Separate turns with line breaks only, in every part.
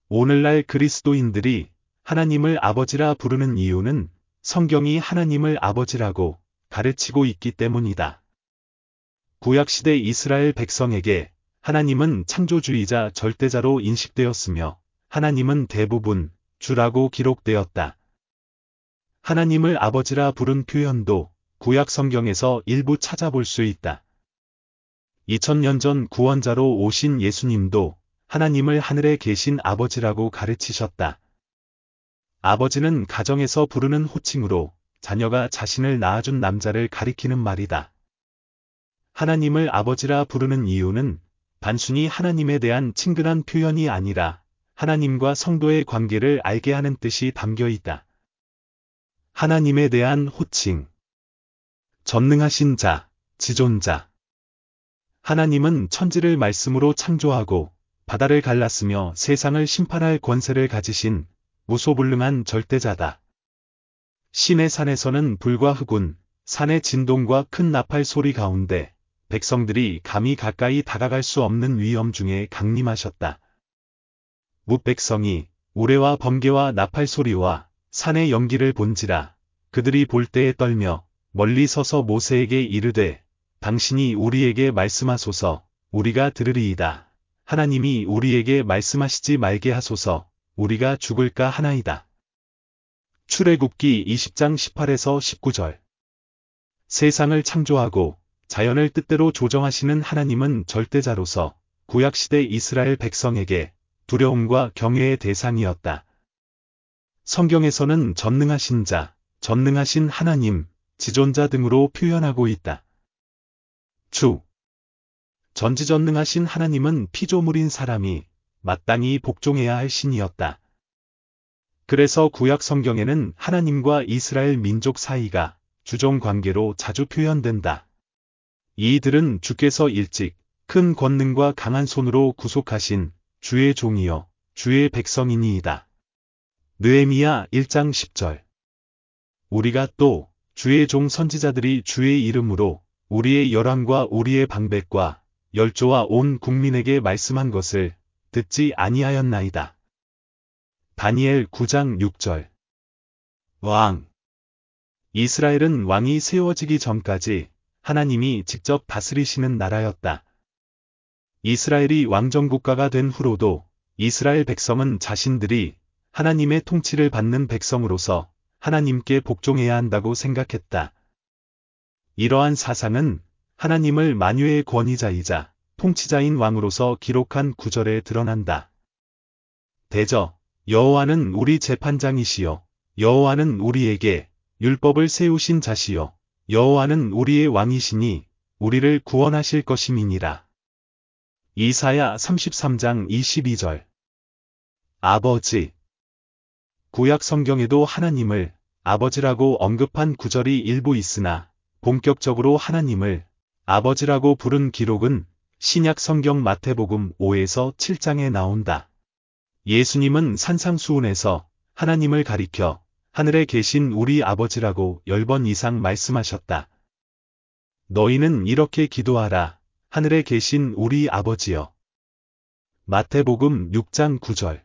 오늘날 그리스도인들이 하나님을 아버지라 부르는 이유는 성경이 하나님을 아버지라고 가르치고 있기 때문이다. 구약시대 이스라엘 백성에게 하나님은 창조주이자 절대자로 인식되었으며 하나님은 대부분 주라고 기록되었다. 하나님을 아버지라 부른 표현도 구약 성경에서 일부 찾아볼 수 있다. 2000년 전 구원자로 오신 예수님도 하나님을 하늘에 계신 아버지라고 가르치셨다. 아버지는 가정에서 부르는 호칭으로 자녀가 자신을 낳아준 남자를 가리키는 말이다. 하나님을 아버지라 부르는 이유는 단순히 하나님에 대한 친근한 표현이 아니라 하나님과 성도의 관계를 알게 하는 뜻이 담겨 있다. 하나님에 대한 호칭. 전능하신 자, 지존자. 하나님은 천지를 말씀으로 창조하고 바다를 갈랐으며 세상을 심판할 권세를 가지신 무소불능한 절대자다. 시내 산에서는 불과 흑운, 산의 진동과 큰 나팔 소리 가운데 백성들이 감히 가까이 다가갈 수 없는 위험 중에 강림하셨다. 뭇백성이 우레와 번개와 나팔 소리와 산의 연기를 본지라 그들이 볼 때에 떨며 멀리 서서 모세에게 이르되 당신이 우리에게 말씀하소서 우리가 들으리이다. 하나님이 우리에게 말씀하시지 말게 하소서 우리가 죽을까 하나이다. 출애굽기 20장 18에서 19절. 세상을 창조하고 자연을 뜻대로 조정하시는 하나님은 절대자로서 구약시대 이스라엘 백성에게 두려움과 경외의 대상이었다. 성경에서는 전능하신 자, 전능하신 하나님, 지존자 등으로 표현하고 있다. 주. 전지전능하신 하나님은 피조물인 사람이 마땅히 복종해야 할 신이었다. 그래서 구약 성경에는 하나님과 이스라엘 민족 사이가 주종 관계로 자주 표현된다. 이들은 주께서 일찍 큰 권능과 강한 손으로 구속하신 주의 종이요 주의 백성이니이다. 느헤미야 1장 10절. 우리가 또 주의 종 선지자들이 주의 이름으로 우리의 열왕과 우리의 방백과 열조와 온 국민에게 말씀한 것을 듣지 아니하였나이다. 다니엘 9장 6절. 왕. 이스라엘은 왕이 세워지기 전까지 하나님이 직접 다스리시는 나라였다. 이스라엘이 왕정국가가 된 후로도 이스라엘 백성은 자신들이 하나님의 통치를 받는 백성으로서 하나님께 복종해야 한다고 생각했다. 이러한 사상은 하나님을 만유의 권위자이자 통치자인 왕으로서 기록한 구절에 드러난다. 대저, 여호와는 우리 재판장이시요 여호와는 우리에게 율법을 세우신 자시요 여호와는 우리의 왕이시니 우리를 구원하실 것임이니라. 이사야 33장 22절. 아버지. 구약 성경에도 하나님을 아버지라고 언급한 구절이 일부 있으나 본격적으로 하나님을 아버지라고 부른 기록은 신약 성경 마태복음 5에서 7장에 나온다. 예수님은 산상수훈에서 하나님을 가리켜 하늘에 계신 우리 아버지라고 10번 이상 말씀하셨다. 너희는 이렇게 기도하라. 하늘에 계신 우리 아버지여. 마태복음 6장 9절.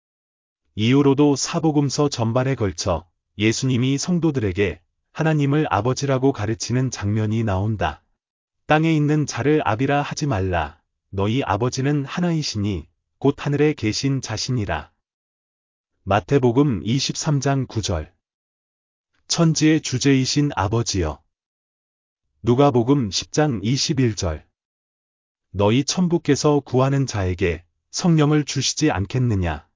이후로도 사복음서 전반에 걸쳐 예수님이 성도들에게 하나님을 아버지라고 가르치는 장면이 나온다. 땅에 있는 자를 아비라 하지 말라. 너희 아버지는 하나이시니 곧 하늘에 계신 자신이라. 마태복음 23장 9절. 천지의 주제이신 아버지여. 누가복음 10장 21절. 너희 천부께서 구하는 자에게 성령을 주시지 않겠느냐.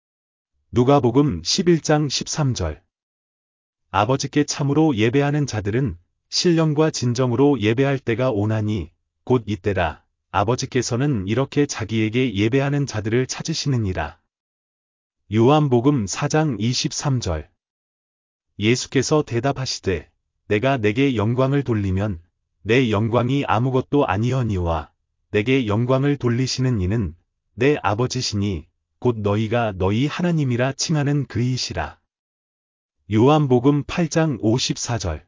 누가복음 11장 13절. 아버지께 참으로 예배하는 자들은 신령과 진정으로 예배할 때가 오나니 곧 이때라. 아버지께서는 이렇게 자기에게 예배하는 자들을 찾으시느니라. 요한복음 4장 23절. 예수께서 대답하시되 내가 내게 영광을 돌리면 내 영광이 아무것도 아니하니와 내게 영광을 돌리시는 이는 내 아버지시니 곧 너희가 너희 하나님이라 칭하는 그이시라. 요한복음 8장 54절.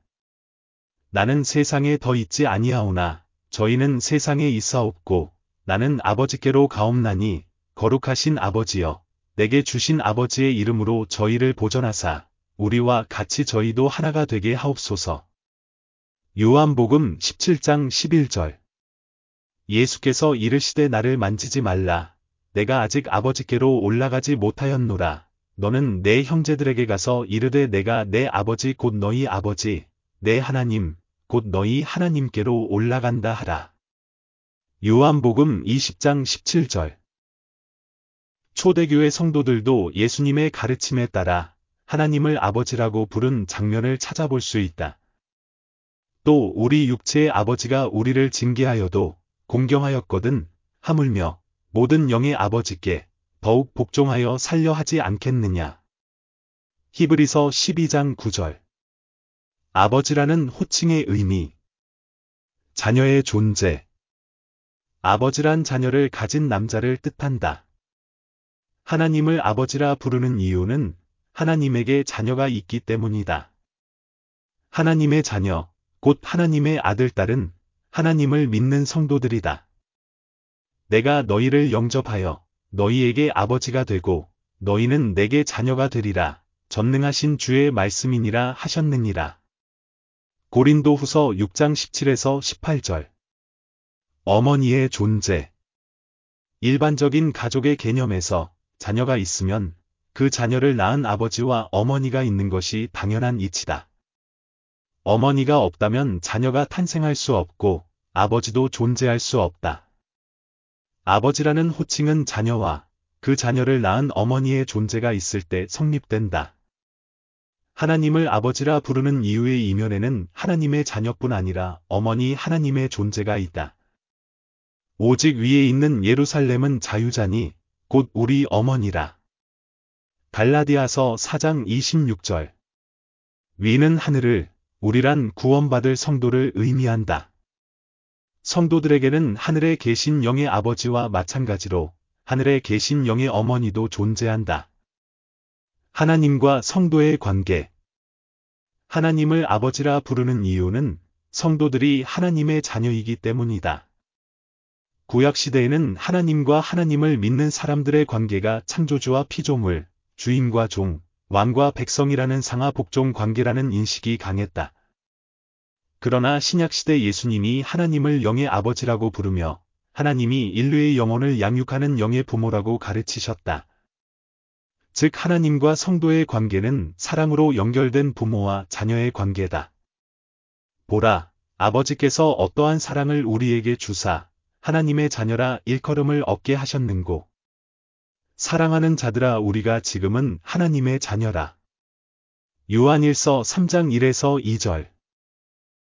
나는 세상에 더 있지 아니하오나 저희는 세상에 있사옵고 나는 아버지께로 가옵나니 거룩하신 아버지여 내게 주신 아버지의 이름으로 저희를 보전하사 우리와 같이 저희도 하나가 되게 하옵소서. 요한복음 17장 11절. 예수께서 이르시되 나를 만지지 말라. 내가 아직 아버지께로 올라가지 못하였노라. 너는 내 형제들에게 가서 이르되 내가 내 아버지 곧 너희 아버지, 내 하나님, 곧 너희 하나님께로 올라간다 하라. 요한복음 20장 17절. 초대교회 성도들도 예수님의 가르침에 따라 하나님을 아버지라고 부른 장면을 찾아볼 수 있다. 또 우리 육체의 아버지가 우리를 징계하여도 공경하였거든 하물며 모든 영의 아버지께 더욱 복종하여 살려 하지 않겠느냐. 히브리서 12장 9절. 아버지라는 호칭의 의미. 자녀의 존재. 아버지란 자녀를 가진 남자를 뜻한다. 하나님을 아버지라 부르는 이유는 하나님에게 자녀가 있기 때문이다. 하나님의 자녀, 곧 하나님의 아들, 딸은 하나님을 믿는 성도들이다. 내가 너희를 영접하여 너희에게 아버지가 되고 너희는 내게 자녀가 되리라. 전능하신 주의 말씀이니라 하셨느니라. 고린도후서 6장 17에서 18절. 어머니의 존재. 일반적인 가족의 개념에서 자녀가 있으면 그 자녀를 낳은 아버지와 어머니가 있는 것이 당연한 이치다. 어머니가 없다면 자녀가 탄생할 수 없고 아버지도 존재할 수 없다. 아버지라는 호칭은 자녀와 그 자녀를 낳은 어머니의 존재가 있을 때 성립된다. 하나님을 아버지라 부르는 이유의 이면에는 하나님의 자녀뿐 아니라 어머니 하나님의 존재가 있다. 오직 위에 있는 예루살렘은 자유자니 곧 우리 어머니라. 갈라디아서 4장 26절. 위는 하늘을, 우리란 구원받을 성도를 의미한다. 성도들에게는 하늘에 계신 영의 아버지와 마찬가지로 하늘에 계신 영의 어머니도 존재한다. 하나님과 성도의 관계. 하나님을 아버지라 부르는 이유는 성도들이 하나님의 자녀이기 때문이다. 구약시대에는 하나님과 하나님을 믿는 사람들의 관계가 창조주와 피조물, 주인과 종, 왕과 백성이라는 상하복종 관계라는 인식이 강했다. 그러나 신약시대 예수님이 하나님을 영의 아버지라고 부르며 하나님이 인류의 영혼을 양육하는 영의 부모라고 가르치셨다. 즉 하나님과 성도의 관계는 사랑으로 연결된 부모와 자녀의 관계다. 보라, 아버지께서 어떠한 사랑을 우리에게 주사 하나님의 자녀라 일컬음을 얻게 하셨는고. 사랑하는 자들아 우리가 지금은 하나님의 자녀라. 요한일서 3장 1에서 2절.